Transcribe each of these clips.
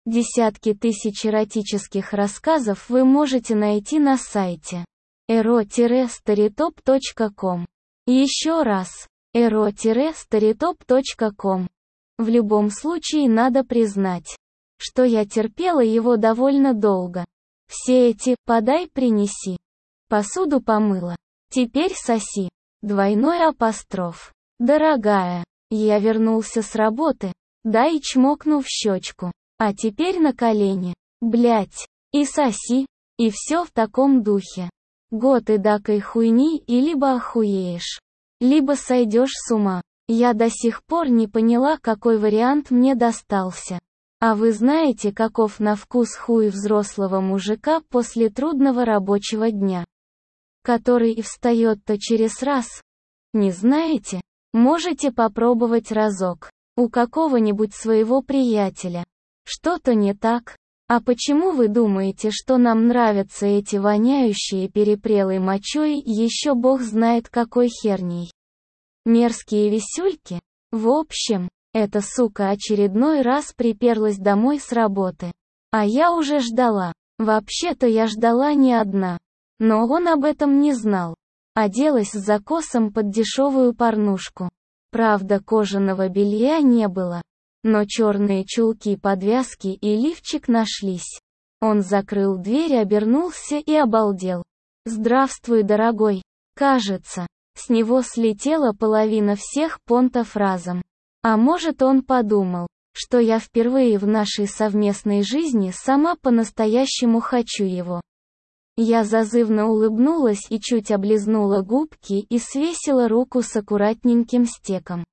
Десятки тысяч эротических рассказов вы можете найти на сайте ero-storytop.com. Еще раз, ero-storytop.com. В любом случае надо признать, что я терпела его довольно долго. Все эти «подай, принеси». Посуду помыла. Теперь соси. Двойной апостроф. Дорогая, я вернулся с работы. Дай чмокну в щечку. А теперь на колени. Блять. И соси. И все в таком духе. Год эдакой хуйни и либо охуеешь, либо сойдешь с ума. Я до сих пор не поняла, какой вариант мне достался. А вы знаете, каков на вкус хуй взрослого мужика после трудного рабочего дня, который и встает-то через раз? Не знаете? Можете попробовать разок. У какого-нибудь своего приятеля. Что-то не так? А почему вы думаете, что нам нравятся эти воняющие перепрелой мочой еще бог знает какой херней? Мерзкие висюльки? В общем, эта сука очередной раз приперлась домой с работы. А я уже ждала. Вообще-то я ждала не одна. Но он об этом не знал. Оделась с закосом под дешевую порнушку. Правда, кожаного белья не было. Но черные чулки, подвязки и лифчик нашлись. Он закрыл дверь, обернулся и обалдел. «Здравствуй, дорогой». Кажется, с него слетела половина всех понтов разом. А может, он подумал, что я впервые в нашей совместной жизни сама по-настоящему хочу его. Я зазывно улыбнулась и чуть облизнула губки и свесила руку с аккуратненьким стеком.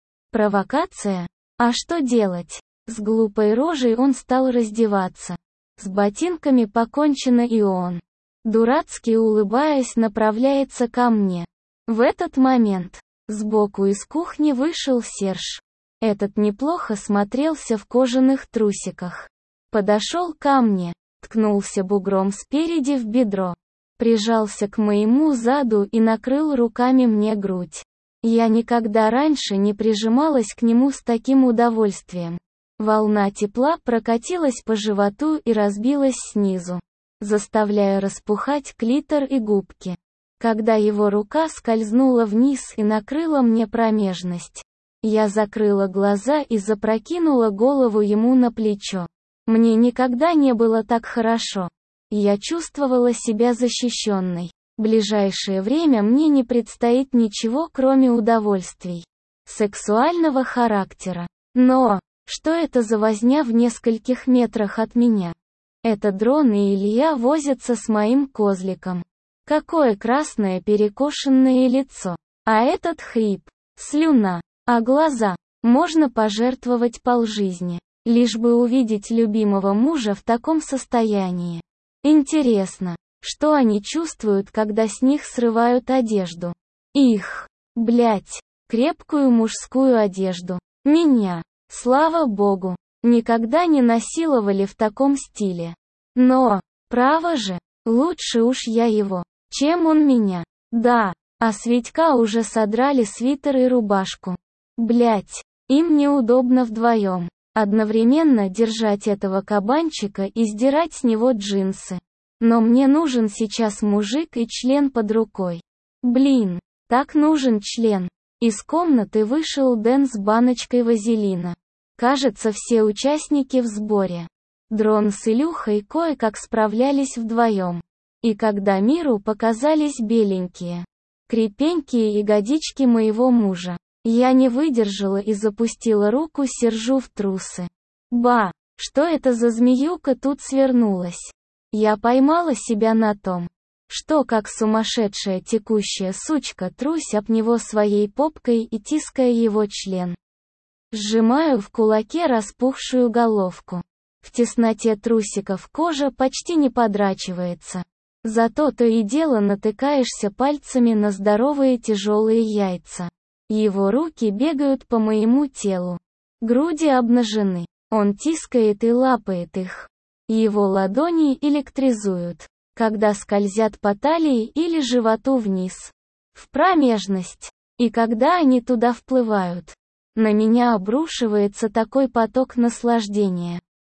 Провокация? А что делать? С глупой рожей он стал раздеваться. С ботинками покончено, и он, дурацки улыбаясь, направляется ко мне. В этот момент, сбоку из кухни вышел Серж. Этот неплохо смотрелся в кожаных трусиках. Подошел ко мне, ткнулся бугром спереди в бедро, прижался к моему заду и накрыл руками мне грудь. Я никогда раньше не прижималась к нему с таким удовольствием. Волна тепла прокатилась по животу и разбилась снизу, заставляя распухать клитор и губки. Когда его рука скользнула вниз и накрыла мне промежность, я закрыла глаза и запрокинула голову ему на плечо. Мне никогда не было так хорошо. Я чувствовала себя защищенной. В ближайшее время мне не предстоит ничего, кроме удовольствий сексуального характера. Но, что это за возня в нескольких метрах от меня? Это дрон и Илья возятся с моим козликом. Какое красное перекошенное лицо. А этот хрип, слюна, а глаза. Можно пожертвовать полжизни, лишь бы увидеть любимого мужа в таком состоянии. Интересно, что они чувствуют, когда с них срывают одежду? Их, блять, крепкую мужскую одежду. Меня, слава богу, никогда не насиловали в таком стиле. Но, право же, лучше уж я его, чем он меня. Да, а с Витька уже содрали свитер и рубашку. Блять, им неудобно вдвоем одновременно держать этого кабанчика и сдирать с него джинсы. Но мне нужен сейчас мужик и член под рукой. Блин, так нужен член. Из комнаты вышел Дэн с баночкой вазелина. Кажется, все участники в сборе. Дрон с Илюхой кое-как справлялись вдвоем. И когда миру показались беленькие, крепенькие ягодички моего мужа, я не выдержала и запустила руку Сержу в трусы. Ба, что это за змеюка тут свернулась? Я поймала себя на том, что как сумасшедшая текущая сучка трусь об него своей попкой и тиская его член. Сжимаю в кулаке распухшую головку. В тесноте трусиков кожа почти не подрачивается. Зато то и дело натыкаешься пальцами на здоровые тяжелые яйца. Его руки бегают по моему телу. Груди обнажены. Он тискает и лапает их. Его ладони электризуют, когда скользят по талии или животу вниз, в промежность. И когда они туда вплывают, на меня обрушивается такой поток наслаждения,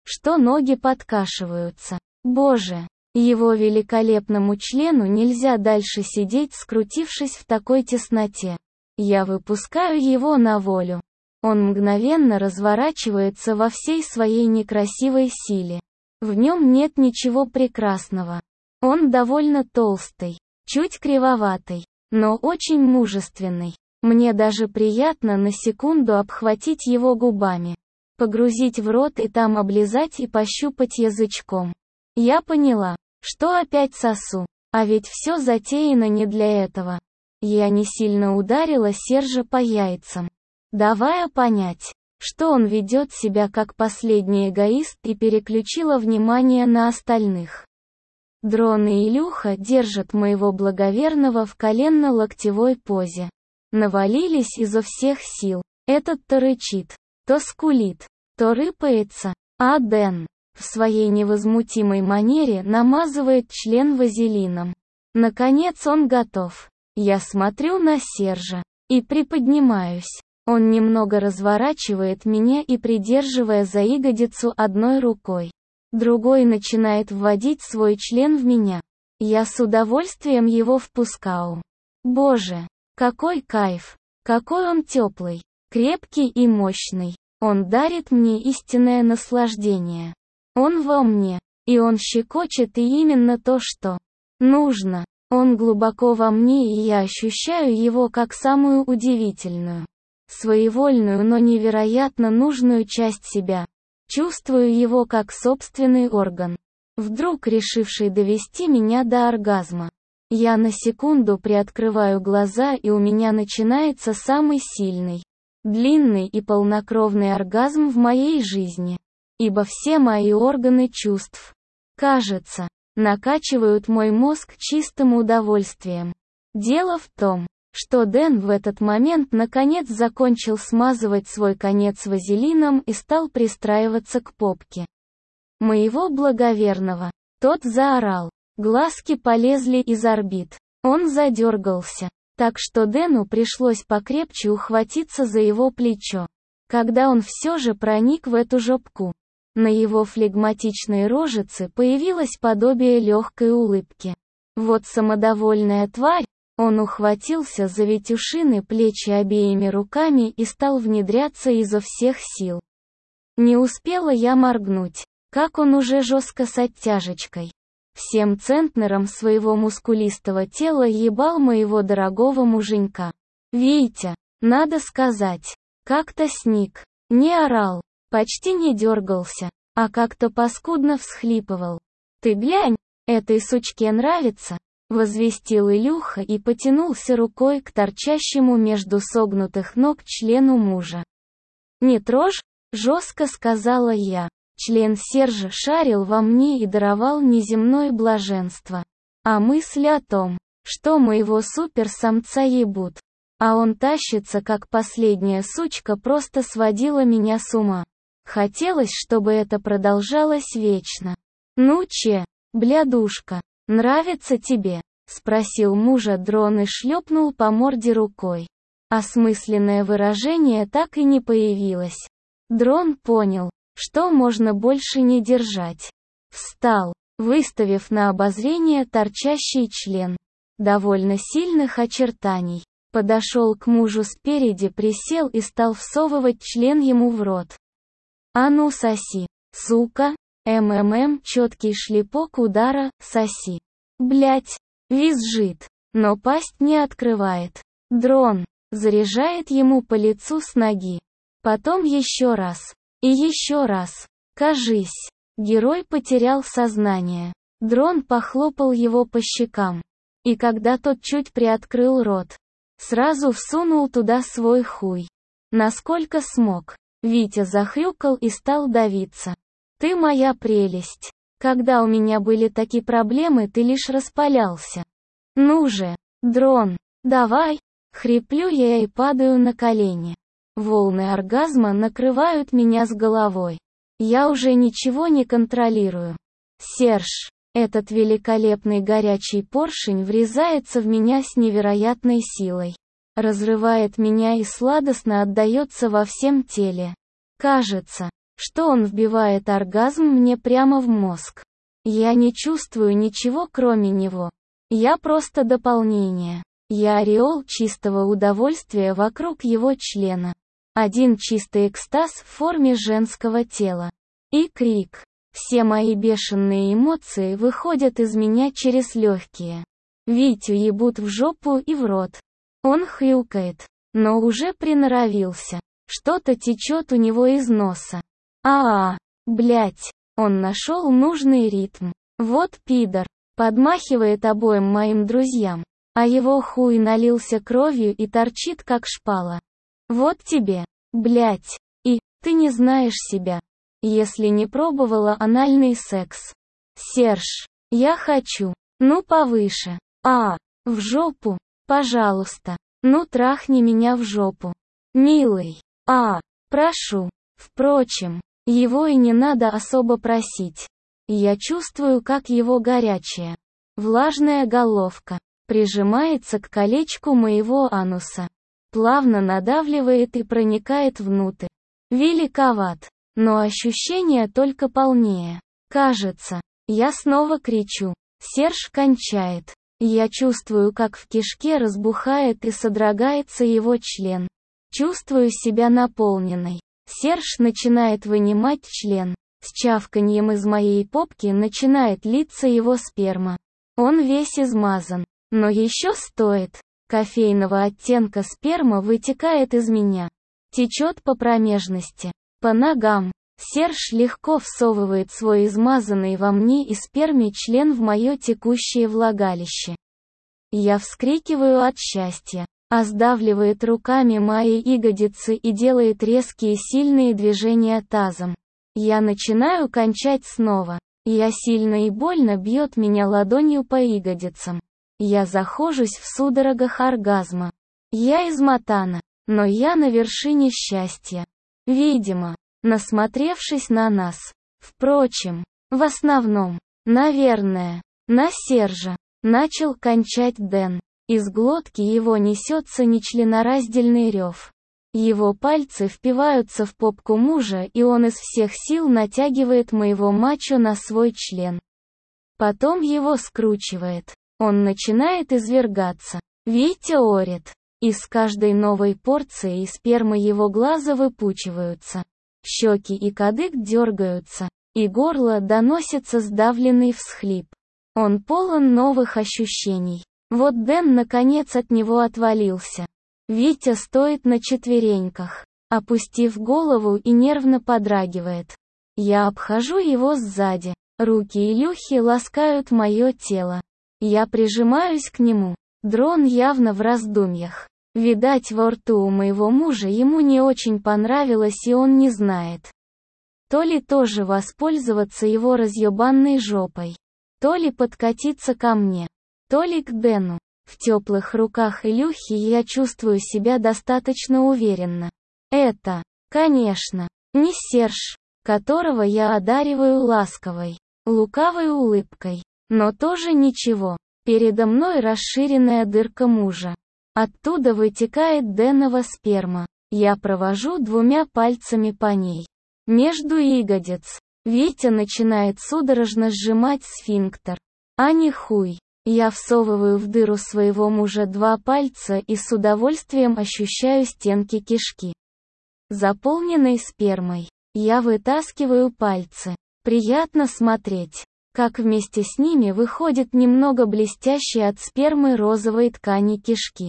что ноги подкашиваются. Боже! Его великолепному члену нельзя дальше сидеть, скрутившись в такой тесноте. Я выпускаю его на волю. Он мгновенно разворачивается во всей своей некрасивой силе. В нем нет ничего прекрасного. Он довольно толстый, чуть кривоватый, но очень мужественный. Мне даже приятно на секунду обхватить его губами, погрузить в рот и там облизать и пощупать язычком. Я поняла, что опять сосу, а ведь все затеяно не для этого. Я не сильно ударила Сержа по яйцам, давая понять, что он ведет себя как последний эгоист, и переключила внимание на остальных. Дрон и Илюха держат моего благоверного в коленно-локтевой позе. Навалились изо всех сил. Этот то рычит, то скулит, то рыпается, а Дэн, в своей невозмутимой манере, намазывает член вазелином. Наконец он готов. Я смотрю на Сержа и приподнимаюсь. Он немного разворачивает меня и, придерживая за ягодицу одной рукой, другой начинает вводить свой член в меня. Я с удовольствием его впускаю. Боже, какой кайф! Какой он теплый, крепкий и мощный. Он дарит мне истинное наслаждение. Он во мне, и он щекочет, и именно то, что нужно. Он глубоко во мне, и я ощущаю его как самую удивительную, своевольную, но невероятно нужную часть себя. Чувствую его как собственный орган, вдруг решивший довести меня до оргазма. Я на секунду приоткрываю глаза, и у меня начинается самый сильный, длинный и полнокровный оргазм в моей жизни. Ибо все мои органы чувств, кажется, накачивают мой мозг чистым удовольствием. Дело в том, что Дэн в этот момент наконец закончил смазывать свой конец вазелином и стал пристраиваться к попке моего благоверного. Тот заорал. Глазки полезли из орбит. Он задергался, так что Дэну пришлось покрепче ухватиться за его плечо, когда он все же проник в эту жопку. На его флегматичной рожице появилось подобие легкой улыбки. Вот самодовольная тварь, он ухватился за ветюшины плечи обеими руками и стал внедряться изо всех сил. Не успела я моргнуть, как он уже жестко с оттяжечкой, всем центнером своего мускулистого тела ебал моего дорогого муженька. Витя, надо сказать, как-то сник, не орал, почти не дергался, а как-то паскудно всхлипывал. «Ты глянь, этой сучке нравится», — возвестил Илюха и потянулся рукой к торчащему между согнутых ног члену мужа. «Не трожь», — жестко сказала я. Член Сержа шарил во мне и даровал неземное блаженство. А мысль о том, что моего суперсамца ебут, а он тащится как последняя сучка, просто сводила меня с ума. Хотелось, чтобы это продолжалось вечно. «Ну че, блядушка, нравится тебе?» — спросил мужа Дрон и шлепнул по морде рукой. Осмысленное выражение так и не появилось. Дрон понял, что можно больше не держать. Встал, выставив на обозрение торчащий член довольно сильных очертаний. Подошел к мужу спереди, присел и стал всовывать член ему в рот. «А ну соси, сука!» Четкий шлепок удара, соси. Блять, визжит, но пасть не открывает. Дрон заряжает ему по лицу с ноги. Потом еще раз. И еще раз. Кажись, герой потерял сознание. Дрон похлопал его по щекам. И когда тот чуть приоткрыл рот, сразу всунул туда свой хуй. Насколько смог. Витя захрюкал и стал давиться. «Ты моя прелесть. Когда у меня были такие проблемы, ты лишь распалялся. Ну же, Дрон, давай!» Хриплю я и падаю на колени. Волны оргазма накрывают меня с головой. Я уже ничего не контролирую. Серж, этот великолепный горячий поршень врезается в меня с невероятной силой. Разрывает меня и сладостно отдается во всем теле. Кажется, что он вбивает оргазм мне прямо в мозг. Я не чувствую ничего кроме него. Я просто дополнение. Я ореол чистого удовольствия вокруг его члена. Один чистый экстаз в форме женского тела. И крик. Все мои бешеные эмоции выходят из меня через легкие. Витю ебут в жопу и в рот. Он хрюкает, но уже приноровился. Что-то течет у него из носа. Блять. Он нашел нужный ритм. Вот пидор. Подмахивает обоим моим друзьям. А его хуй налился кровью и торчит как шпала. Вот тебе. Блять. И, ты не знаешь себя. Если не пробовала анальный секс. Серж. Я хочу. Ну повыше. В жопу. Пожалуйста. Ну трахни меня в жопу. Милый. Прошу. Впрочем, его и не надо особо просить. Я чувствую, как его горячая, влажная головка прижимается к колечку моего ануса. Плавно надавливает и проникает внутрь. Великоват, но ощущение только полнее. Кажется, я снова кричу. Серж кончает. Я чувствую, как в кишке разбухает и содрогается его член. Чувствую себя наполненной. Серж начинает вынимать член. С чавканьем из моей попки начинает литься его сперма. Он весь измазан. Но еще стоит. Кофейного оттенка сперма вытекает из меня. Течет по промежности. По ногам. Серж легко всовывает свой измазанный во мне и сперме член в мое текущее влагалище. Я вскрикиваю от счастья. Сдавливает руками мои ягодицы и делает резкие сильные движения тазом. Я начинаю кончать снова. Я сильно и больно бьет меня ладонью по ягодицам. Я захожусь в судорогах оргазма. Я измотана, но я на вершине счастья. Видимо, насмотревшись на нас. Впрочем, в основном, наверное, на Сержа, начал кончать Дэн. Из глотки его несется нечленораздельный рев. Его пальцы впиваются в попку мужа, и он из всех сил натягивает моего мачо на свой член. Потом его скручивает. Он начинает извергаться. Витя орет. И с каждой новой порцией спермы его глаза выпучиваются. Щеки и кадык дергаются. И горло доносится сдавленный всхлип. Он полон новых ощущений. Вот Дэн наконец от него отвалился. Витя стоит на четвереньках, опустив голову и нервно подрагивает. Я обхожу его сзади. Руки Илюхи ласкают мое тело. Я прижимаюсь к нему. Дрон явно в раздумьях. Видать, во рту у моего мужа ему не очень понравилось, и он не знает. То ли тоже воспользоваться его разъебанной жопой, то ли подкатиться ко мне, то ли к Дэну. В теплых руках Илюхи я чувствую себя достаточно уверенно. Это, конечно, не Серж, которого я одариваю ласковой, лукавой улыбкой. Но тоже ничего. Передо мной расширенная дырка мужа. Оттуда вытекает Дэнова сперма. Я провожу двумя пальцами по ней. Между ягодиц. Витя начинает судорожно сжимать сфинктер. А не хуй. Я всовываю в дыру своего мужа два пальца и с удовольствием ощущаю стенки кишки, заполненной спермой. Я вытаскиваю пальцы. Приятно смотреть, как вместе с ними выходит немного блестящей от спермы розовой ткани кишки.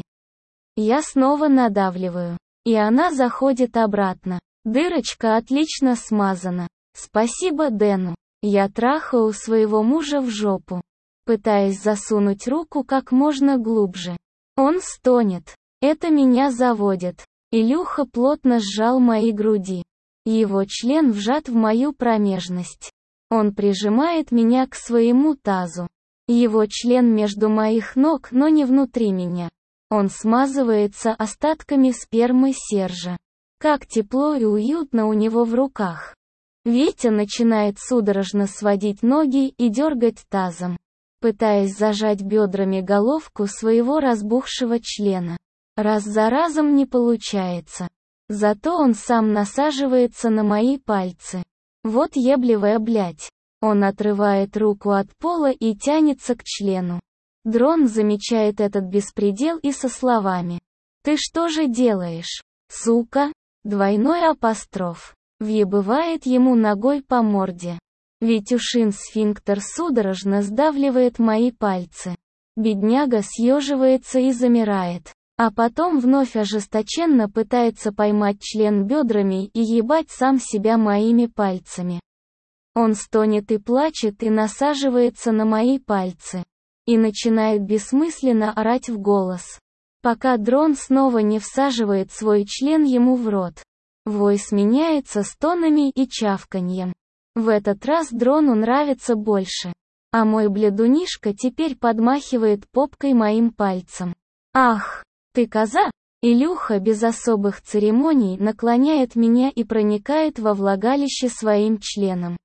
Я снова надавливаю, и она заходит обратно. Дырочка отлично смазана. Спасибо Дэну. Я трахаю своего мужа в жопу, пытаясь засунуть руку как можно глубже. Он стонет. Это меня заводит. Илюха плотно сжал мои груди. Его член вжат в мою промежность. Он прижимает меня к своему тазу. Его член между моих ног, но не внутри меня. Он смазывается остатками спермы Сержа. Как тепло и уютно у него в руках. Витя начинает судорожно сводить ноги и дергать тазом, пытаясь зажать бедрами головку своего разбухшего члена. Раз за разом не получается. Зато он сам насаживается на мои пальцы. Вот ебливая блядь. Он отрывает руку от пола и тянется к члену. Дрон замечает этот беспредел и со словами: «Ты что же делаешь, сука?» Двойной апостроф. Въебывает ему ногой по морде. Витюшин сфинктер судорожно сдавливает мои пальцы. Бедняга съеживается и замирает. А потом вновь ожесточенно пытается поймать член бедрами и ебать сам себя моими пальцами. Он стонет и плачет и насаживается на мои пальцы. И начинает бессмысленно орать в голос. Пока дрон снова не всаживает свой член ему в рот. Вой сменяется стонами и чавканьем. В этот раз дрону нравится больше. А мой блядунишка теперь подмахивает попкой моим пальцем. «Ах, ты коза!» Илюха без особых церемоний наклоняет меня и проникает во влагалище своим членом.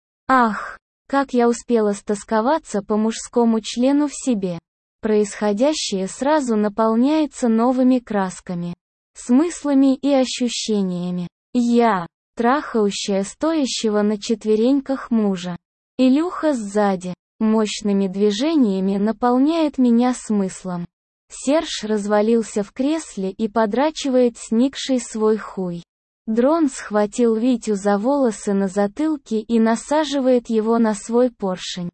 Ах, как я успела стосковаться по мужскому члену в себе. Происходящее сразу наполняется новыми красками, смыслами и ощущениями. Я, трахающая стоящего на четвереньках мужа. Илюха сзади, мощными движениями наполняет меня смыслом. Серж развалился в кресле и подрачивает сникший свой хуй. Дрон схватил Витю за волосы на затылке и насаживает его на свой поршень.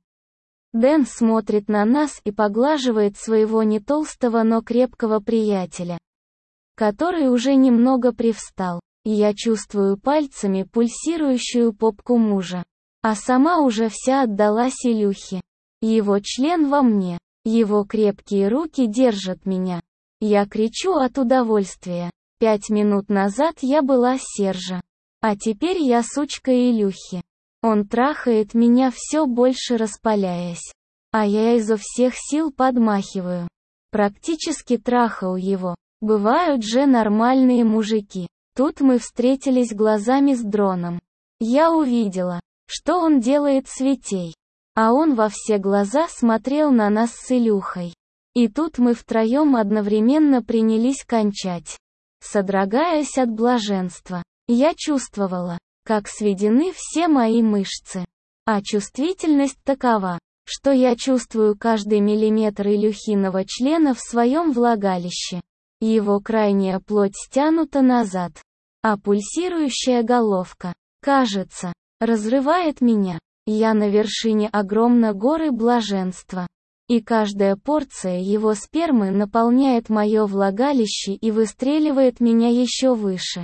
Дэн смотрит на нас и поглаживает своего не толстого, но крепкого приятеля, который уже немного привстал. Я чувствую пальцами пульсирующую попку мужа. А сама уже вся отдалась Илюхе. Его член во мне. Его крепкие руки держат меня. Я кричу от удовольствия. 5 минут назад я была Сержа. А теперь я сучка Илюхи. Он трахает меня все больше, распаляясь. А я изо всех сил подмахиваю. Практически трахаю его. Бывают же нормальные мужики. Тут мы встретились глазами с дроном. Я увидела, что он делает с Витей. А он во все глаза смотрел на нас с Илюхой. И тут мы втроем одновременно принялись кончать. Содрогаясь от блаженства, я чувствовала, как сведены все мои мышцы. А чувствительность такова, что я чувствую каждый миллиметр Илюхиного члена в своем влагалище. Его крайняя плоть стянута назад. А пульсирующая головка, кажется, разрывает меня. Я на вершине огромной горы блаженства. И каждая порция его спермы наполняет мое влагалище и выстреливает меня еще выше.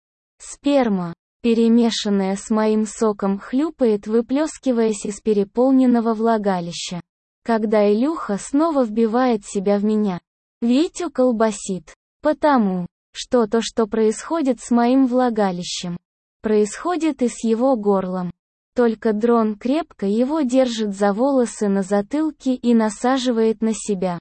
Сперма, перемешанная с моим соком, хлюпает, выплескиваясь из переполненного влагалища. Когда Илюха снова вбивает себя в меня, Витю колбасит. Потому что то, что происходит с моим влагалищем, происходит и с его горлом. Только дрон крепко его держит за волосы на затылке и насаживает на себя.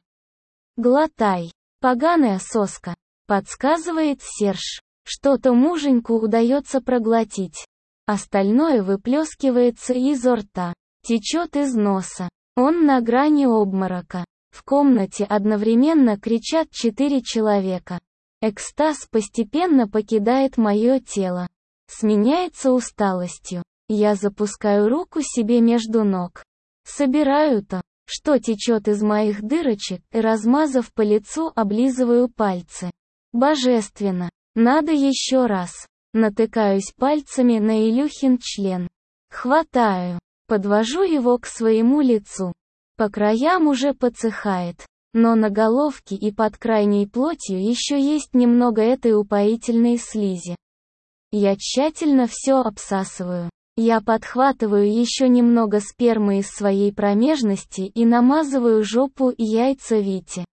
«Глотай, поганая соска», — подсказывает Серж. Что-то муженьку удается проглотить. Остальное выплескивается изо рта, течет из носа. Он на грани обморока. В комнате одновременно кричат 4 человека. Экстаз постепенно покидает мое тело. Сменяется усталостью. Я запускаю руку себе между ног. Собираю то, что течет из моих дырочек, и, размазав по лицу, облизываю пальцы. Божественно. Надо еще раз. Натыкаюсь пальцами на Илюхин член. Хватаю. Подвожу его к своему лицу. По краям уже подсыхает. Но на головке и под крайней плотью еще есть немного этой упоительной слизи. Я тщательно все обсасываю. Я подхватываю еще немного спермы из своей промежности и намазываю жопу и яйца Вите.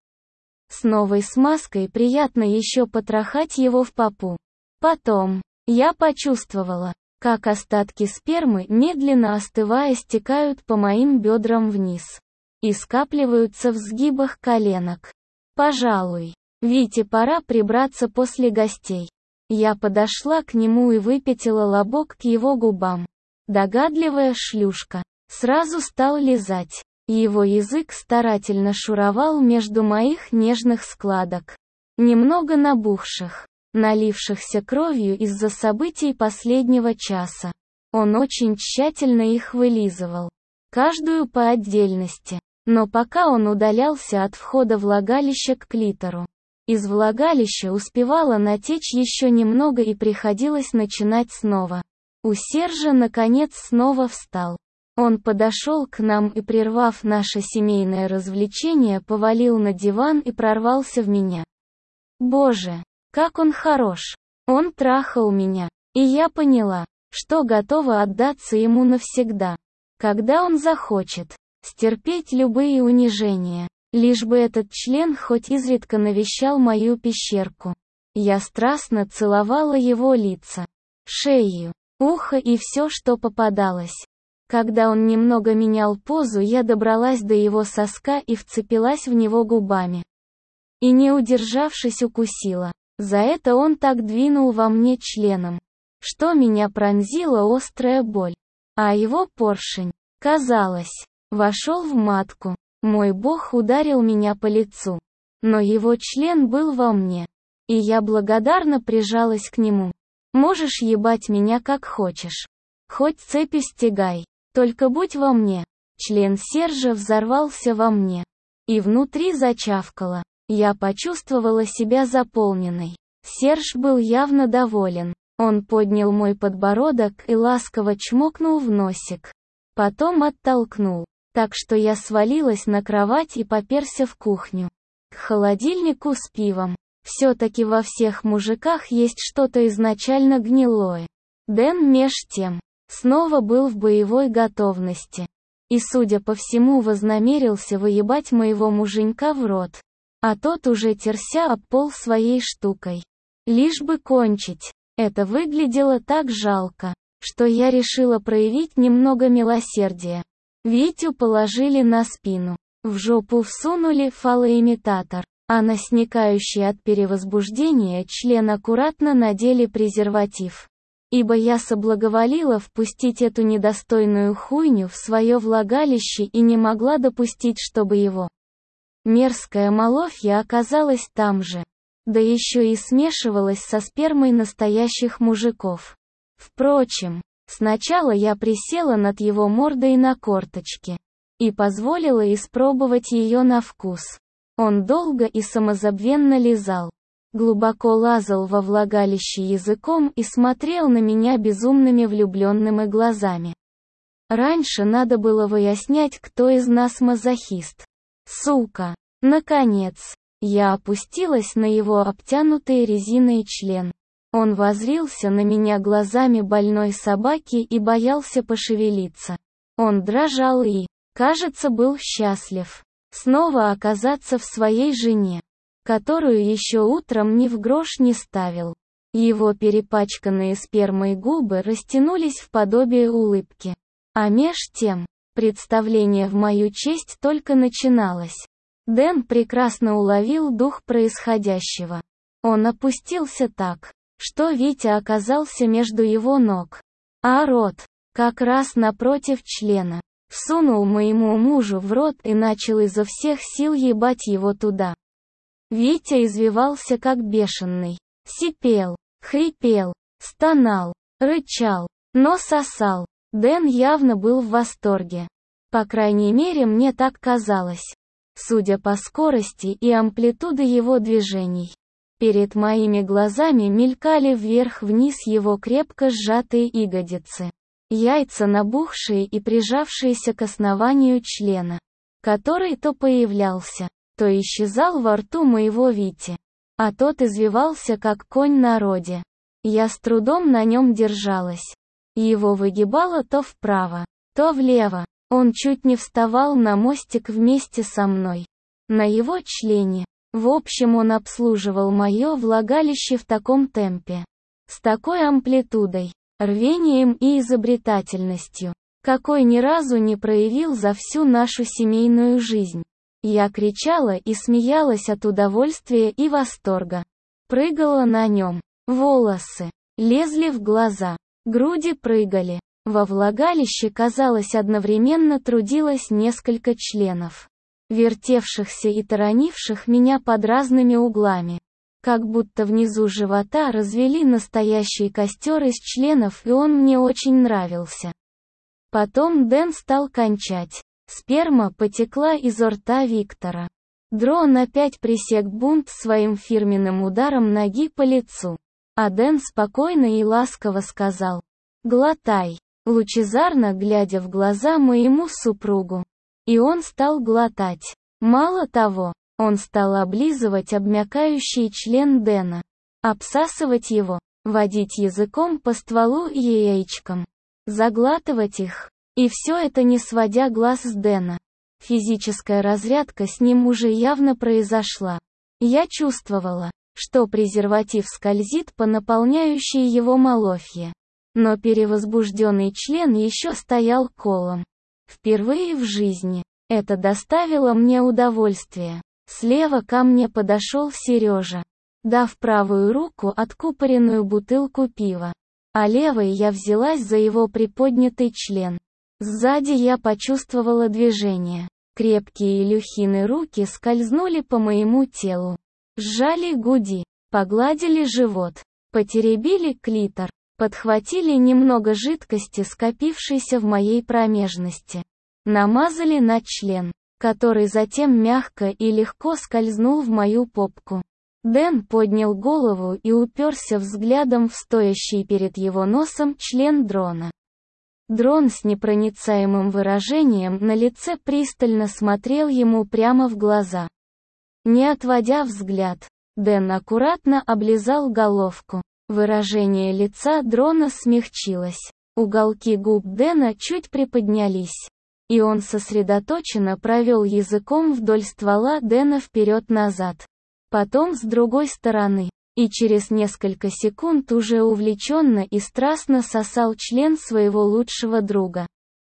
С новой смазкой приятно еще потрахать его в попу. Потом, я почувствовала, как остатки спермы, медленно остывая, стекают по моим бедрам вниз. И скапливаются в сгибах коленок. Пожалуй, Вите пора прибраться после гостей. Я подошла к нему и выпятила лобок к его губам. Догадливая шлюшка. Сразу стал лизать. Его язык старательно шуровал между моих нежных складок. Немного набухших. налившихся кровью из-за событий последнего часа. Он очень тщательно их вылизывал. Каждую по отдельности. Но пока он удалялся от входа влагалища к клитору, из влагалища успевало натечь еще немного и приходилось начинать снова. У Сержа наконец снова встал. Он подошел к нам и, прервав наше семейное развлечение, повалил на диван и прорвался в меня. Боже, как он хорош! Он трахал меня, и я поняла, что готова отдаться ему навсегда. Когда он захочет, стерпеть любые унижения, лишь бы этот член хоть изредка навещал мою пещерку. Я страстно целовала его лица, шею, ухо и все, что попадалось. Когда он немного менял позу, я добралась до его соска и вцепилась в него губами. И не удержавшись, укусила. За это он так двинул во мне членом, что меня пронзила острая боль. А его поршень, казалось, вошел в матку. Мой бог ударил меня по лицу. Но его член был во мне. И я благодарно прижалась к нему. Можешь ебать меня как хочешь. Хоть цепи стягай. Только будь во мне. Член Сержа взорвался во мне. И внутри зачавкало. Я почувствовала себя заполненной. Серж был явно доволен. Он поднял мой подбородок и ласково чмокнул в носик. Потом оттолкнул. Так что я свалилась на кровать и поперся в кухню. К холодильнику с пивом. Все-таки во всех мужиках есть что-то изначально гнилое. Дэн меж тем снова был в боевой готовности. И, судя по всему, вознамерился выебать моего муженька в рот. А тот уже терся об пол своей штукой. Лишь бы кончить. Это выглядело так жалко, что я решила проявить немного милосердия. Витю положили на спину. В жопу всунули фалоимитатор, а на сникающий от перевозбуждения член аккуратно надели презерватив. Ибо я соблаговолила впустить эту недостойную хуйню в свое влагалище и не могла допустить, чтобы его мерзкая малофья оказалась там же. Да еще и смешивалась со спермой настоящих мужиков. Впрочем, сначала я присела над его мордой на корточки и позволила испробовать ее на вкус. Он долго и самозабвенно лизал, глубоко лазал во влагалище языком и смотрел на меня безумными влюбленными глазами. Раньше надо было выяснять, кто из нас мазохист. Сука! Наконец, я опустилась на его обтянутый резиной член. Он воззрился на меня глазами больной собаки и боялся пошевелиться. Он дрожал и, кажется, был счастлив снова оказаться в своей жене, которую еще утром ни в грош не ставил. Его перепачканные спермой губы растянулись в подобие улыбки. А меж тем, представление в мою честь только начиналось. Дэн прекрасно уловил дух происходящего. Он опустился так, что Витя оказался между его ног. А рот, как раз напротив члена, всунул моему мужу в рот и начал изо всех сил ебать его туда. Витя извивался как бешеный. Сипел, хрипел, стонал, рычал, но сосал. Дэн явно был в восторге. По крайней мере, мне так казалось. Судя по скорости и амплитуде его движений. Перед моими глазами мелькали вверх-вниз его крепко сжатые ягодицы. Яйца набухшие и прижавшиеся к основанию члена, который то появлялся, то исчезал во рту моего Вити. А тот извивался как конь на роде. Я с трудом на нем держалась. Его выгибало то вправо, то влево. Он чуть не вставал на мостик вместе со мной. На его члене. В общем, он обслуживал мое влагалище в таком темпе. С такой амплитудой, рвением и изобретательностью, какой ни разу не проявил за всю нашу семейную жизнь. Я кричала и смеялась от удовольствия и восторга. Прыгала на нем. Волосы лезли в глаза. Груди прыгали. Во влагалище, казалось, одновременно трудилось несколько членов, вертевшихся и таранивших меня под разными углами. Как будто внизу живота развели настоящий костер из членов, и он мне очень нравился. Потом Дэн стал кончать. Сперма потекла изо рта Виктора. Дрон опять пресек бунт своим фирменным ударом ноги по лицу. А Дэн спокойно и ласково сказал: «Глотай», лучезарно глядя в глаза моему супругу. И он стал глотать. Мало того, он стал облизывать обмякающий член Дэна, обсасывать его, водить языком по стволу и яичкам, заглатывать их. И все это не сводя глаз с Дэна. Физическая разрядка с ним уже явно произошла. Я чувствовала, что презерватив скользит по наполняющей его малофье. Но перевозбужденный член еще стоял колом. Впервые в жизни это доставило мне удовольствие. Слева ко мне подошел Сережа, дав правую руку откупоренную бутылку пива, а левой я взялась за его приподнятый член. Сзади я почувствовала движение. Крепкие Илюхины руки скользнули по моему телу. Сжали груди, погладили живот, потеребили клитор, подхватили немного жидкости, скопившейся в моей промежности. Намазали на член, который затем мягко и легко скользнул в мою попку. Дэн поднял голову и уперся взглядом в стоящий перед его носом член Дрона. Дрон с непроницаемым выражением на лице пристально смотрел ему прямо в глаза. Не отводя взгляд, Дэн аккуратно облизал головку. Выражение лица Дрона смягчилось. Уголки губ Дэна чуть приподнялись. И он сосредоточенно провел языком вдоль ствола Дэна вперед-назад. Потом с другой стороны. И через несколько секунд уже увлеченно и страстно сосал член своего лучшего друга.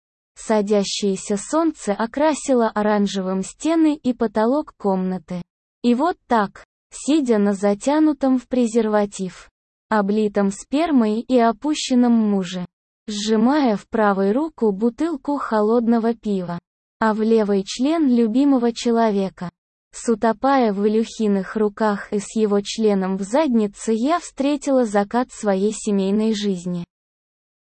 Садящееся солнце окрасило оранжевым стены и потолок комнаты. И вот так, сидя на затянутом в презерватив, облитом спермой и опущенном муже, сжимая в правой руку бутылку холодного пива, а в левой член любимого человека, утопая в Илюхиных руках и с его членом в заднице, я встретила закат своей семейной жизни.